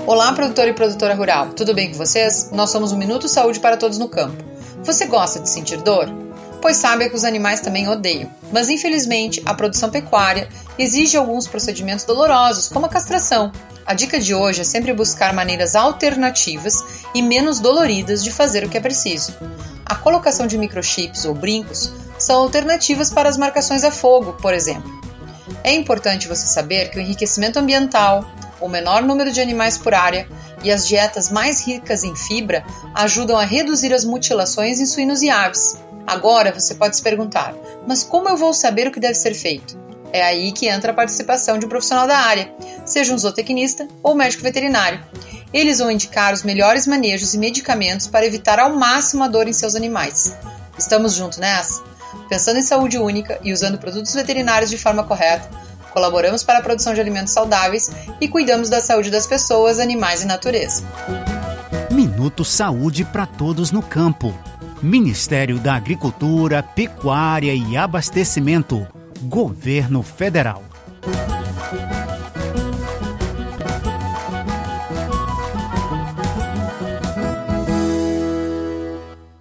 Olá, produtor e produtora rural, tudo bem com vocês? Nós somos o Minuto Saúde para Todos no Campo. Você gosta de sentir dor? Pois saiba que os animais também odeiam, mas infelizmente a produção pecuária exige alguns procedimentos dolorosos, como a castração. A dica de hoje é sempre buscar maneiras alternativas e menos doloridas de fazer o que é preciso. A colocação de microchips ou brincos são alternativas para as marcações a fogo, por exemplo. É importante você saber que o enriquecimento ambiental, o menor número de animais por área e as dietas mais ricas em fibra ajudam a reduzir as mutilações em suínos e aves. Agora você pode se perguntar, mas como eu vou saber o que deve ser feito? É aí que entra a participação de um profissional da área, seja um zootecnista ou médico veterinário. Eles vão indicar os melhores manejos e medicamentos para evitar ao máximo a dor em seus animais. Estamos juntos nessa? Pensando em saúde única e usando produtos veterinários de forma correta, colaboramos para a produção de alimentos saudáveis e cuidamos da saúde das pessoas, animais e natureza. Minuto Saúde para Todos no Campo. Ministério da Agricultura, Pecuária e Abastecimento. Governo Federal.